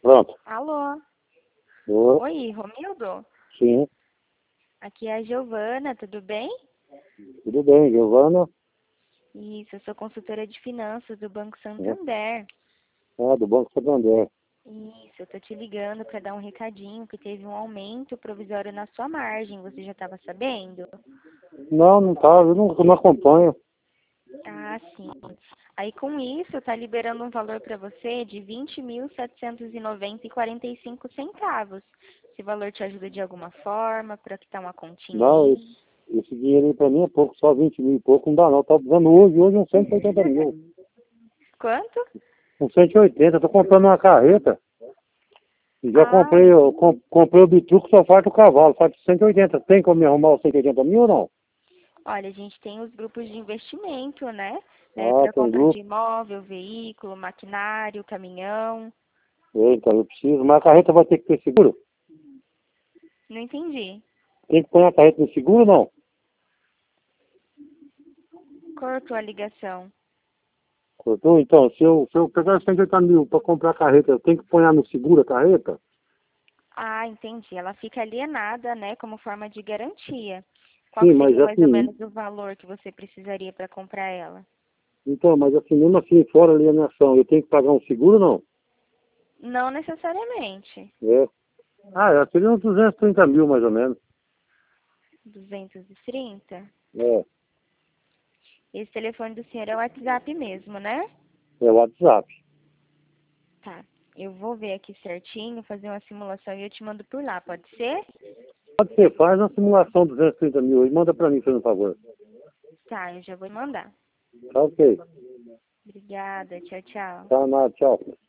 Pronto. Alô? Ô, Oi, Romildo? sim, Aqui é a Giovana, tudo bem? tudo bem, Giovana. Isso, eu sou consultora de finanças do Banco É, Santander. do Banco Santander. Isso, eu tô te ligando para dar um recadinho que teve um aumento provisório na sua margem, você já estava sabendo? Não, não tá, eu não acompanho. Ah, sim. Aí com isso, tá liberando um valor para você de 20.790,45 centavos. Esse valor te ajuda de alguma forma, para quitar uma continha Não, aí? esse dinheiro aí pra mim é pouco, só 20 mil e pouco, não dá não. Tá precisando hoje uns 180 mil. Quanto? Uns 180, tô comprando uma carreta. E já Ah, comprei, entendi. comprei o bituco, só falta o cavalo, falta 180. Tem como me arrumar os 180 mil ou não? Olha, a gente tem os grupos de investimento, né? Ah, Para tem compra de grupo. imóvel, veículo, maquinário, caminhão. Eita, eu preciso, mas a carreta vai ter que ter seguro? Não entendi. Tem que pôr a carreta no seguro ou não? Cortou a ligação. Cortou? Então, se eu pegar os 180 mil para comprar a carreta, eu tenho que pôr no seguro a carreta? Ah, entendi. Ela fica alienada, né, como forma de garantia. Qual Sim, que mas seria mais ou assim, menos o valor que você precisaria para comprar ela? então, mas assim, mesmo assim, fora a alienação, eu tenho que pagar um seguro ou não? Não necessariamente. É. Seria uns 230 mil mais ou menos. 230. É, Esse telefone do senhor é o WhatsApp mesmo, né? é o WhatsApp. Tá. Eu vou ver aqui certinho, fazer uma simulação e eu te mando por lá, pode ser? Pode ser, faz uma simulação de 230 mil e manda para mim, por favor. Tá, eu já vou mandar. Tá ok. Obrigada, tchau, tchau. Tá, nada, tchau.